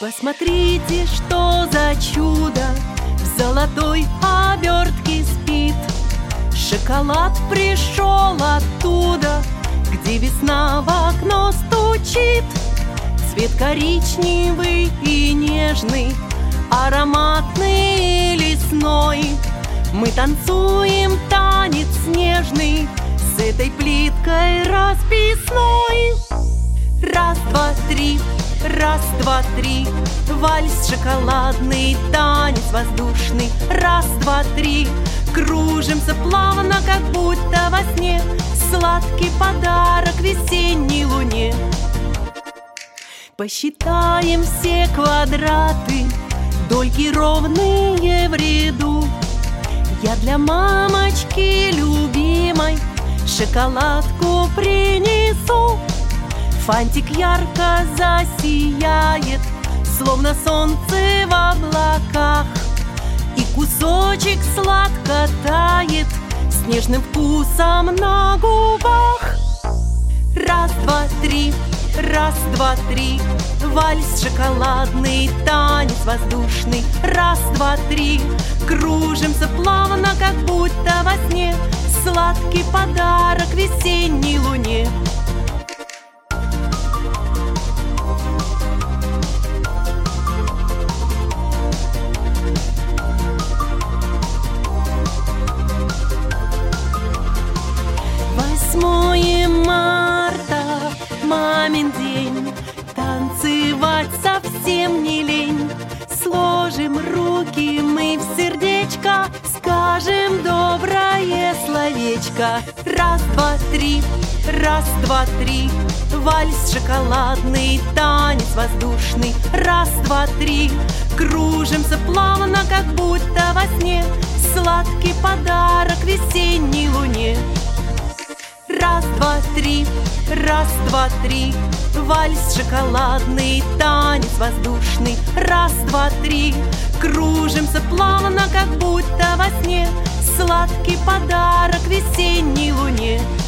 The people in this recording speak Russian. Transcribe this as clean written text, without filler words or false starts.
Посмотрите, что за чудо в золотой обертке спит. Шоколад пришел оттуда, где весна в окно стучит. Цвет коричневый и нежный, ароматный и лесной. Мы танцуем танец нежный с этой плиткой расписной. Раз, два, три, раз, два, три. Вальс шоколадный, танец воздушный. Раз, два, три. Кружимся плавно, как будто во сне. Сладкий подарок весенней луне. Посчитаем все квадраты, дольки ровные в ряду. Я для мамочки любимой шоколадку принесу. Фантик ярко засияет, словно солнце в облаках, и кусочек сладко тает с нежным вкусом на губах. Раз, два, три, раз, два, три. Вальс шоколадный, танец воздушный. Раз, два, три. Кружимся плавно, как будто во сне. Сладкий подарок весенней луне. Марта, мамин день, танцевать совсем не лень. Сложим руки мы в сердечко, скажем доброе словечко. Раз, два, три, раз, два, три. Вальс шоколадный, танец воздушный. Раз, два, три. Кружимся плавно, как будто во сне. Сладкий подарок весенней луне. Раз, два, три, раз, два, три. Вальс шоколадный, танец воздушный. Раз, два, три. Кружимся плавно, как будто во сне. Сладкий подарок весенней луне.